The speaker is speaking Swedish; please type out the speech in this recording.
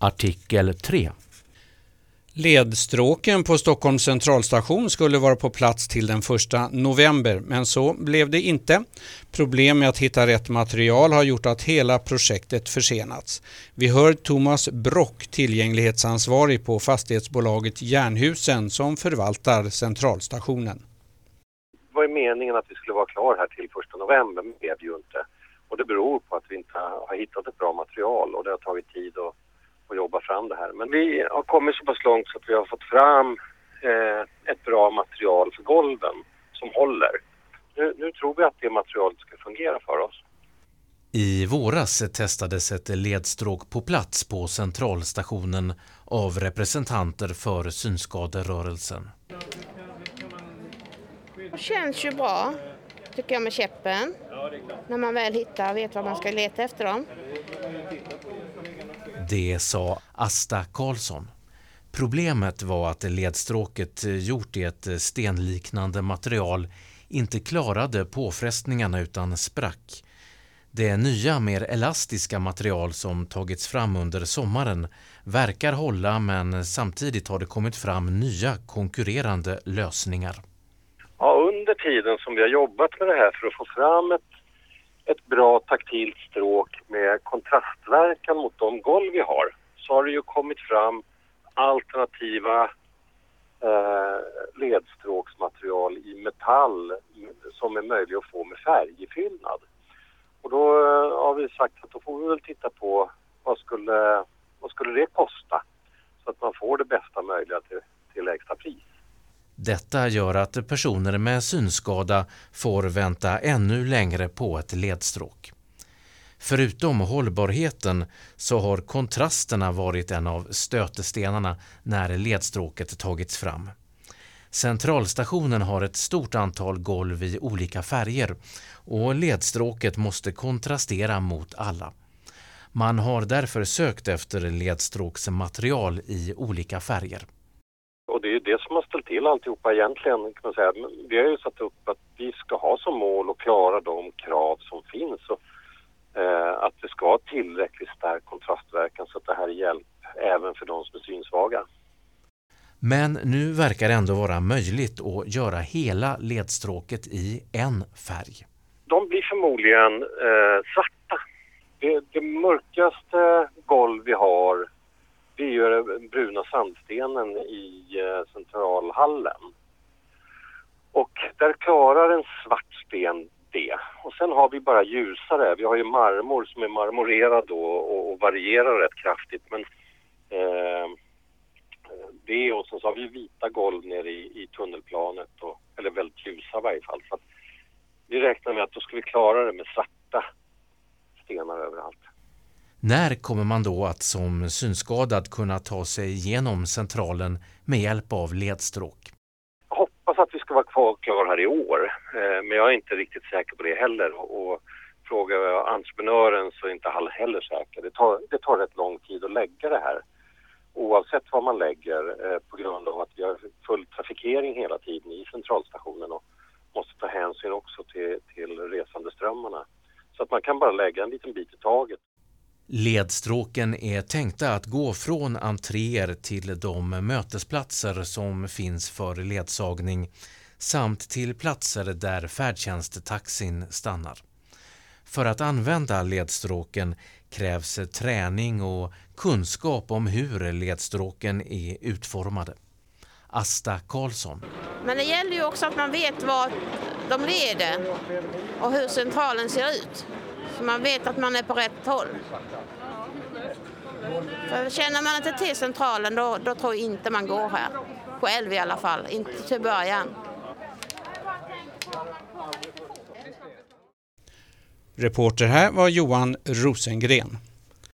Artikel 3. Ledstråken på Stockholms centralstation skulle vara på plats till den 1 november, men så blev det inte. Problem med att hitta rätt material har gjort att hela projektet försenats. Vi hör Thomas Brock, tillgänglighetsansvarig på fastighetsbolaget Jernhusen som förvaltar centralstationen. Det var ju meningen att vi skulle vara klar här till 1 november, men det blev ju inte. Och det beror på att vi inte har hittat ett bra material och det har tagit tid att jobba fram det här. Men vi har kommit så pass långt så att vi har fått fram ett bra material för golven som håller. Nu tror vi att det materialet ska fungera för oss. I våras testades ett ledstråk på plats på centralstationen av representanter för synskaderörelsen. Det känns ju bra, tycker jag, med käppen. När man väl hittar, vet vad man ska leta efter dem. Det sa Asta Karlsson. Problemet var att ledstråket gjort i ett stenliknande material inte klarade påfrestningarna utan sprack. Det nya, mer elastiska material som tagits fram under sommaren verkar hålla, men samtidigt har det kommit fram nya konkurrerande lösningar. Ja, under tiden som vi har jobbat med det här för att få fram ett bra taktilt stråk med kontrastverkan mot de golv vi har, så har det ju kommit fram alternativa ledstråksmaterial i metall som är möjliga att få med färgfyllnad. Och då har vi sagt att då får vi väl titta på vad skulle det kosta så att man får det bästa möjliga till lägsta pris. Detta gör att personer med synskada får vänta ännu längre på ett ledstråk. Förutom hållbarheten så har kontrasterna varit en av stötestenarna när ledstråket tagits fram. Centralstationen har ett stort antal golv i olika färger och ledstråket måste kontrastera mot alla. Man har därför sökt efter ledstråksmaterial i olika färger. Och det är ju det som har ställt till alltihopa egentligen, kan man säga. Vi har ju satt upp att vi ska ha som mål att klara de krav som finns och att det ska ha tillräckligt stark kontrastverkan så att det här är hjälp även för de som är synsvaga. Men nu verkar det ändå vara möjligt att göra hela ledstråket i en färg. De blir förmodligen svarta. Det mörkaste golv vi har, det är ju den bruna sandstenen i centralhallen. Och där klarar en svart sten det. Och sen har vi bara ljusare. Vi har ju marmor som är marmorerad och varierar rätt kraftigt. Men det, och så har vi vita golv nere i tunnelplanet. Eller väldigt ljusa i varje fall. Så att vi räknar med att då ska vi klara det med svarta stenar överallt. När kommer man då att som synskadad kunna ta sig igenom centralen med hjälp av ledstråk? Jag hoppas att vi ska vara klar här i år, men jag är inte riktigt säker på det heller. Och frågar jag entreprenören så är inte han heller säker. Det tar rätt lång tid att lägga det här. Oavsett vad man lägger på grund av att vi har full trafikering hela tiden i centralstationen och måste ta hänsyn också till resandeströmmarna. Så att man kan bara lägga en liten bit i taget. Ledstråken är tänkta att gå från entréer till de mötesplatser som finns för ledsagning samt till platser där färdtjänsttaxin stannar. För att använda ledstråken krävs träning och kunskap om hur ledstråken är utformade. Asta Karlsson. Men det gäller ju också att man vet vad de leder och hur centralen ser ut. Så man vet att man är på rätt håll. För känner man inte till centralen då tror jag inte man går här. Själv i alla fall, inte till början. Reporter här var Johan Rosengren.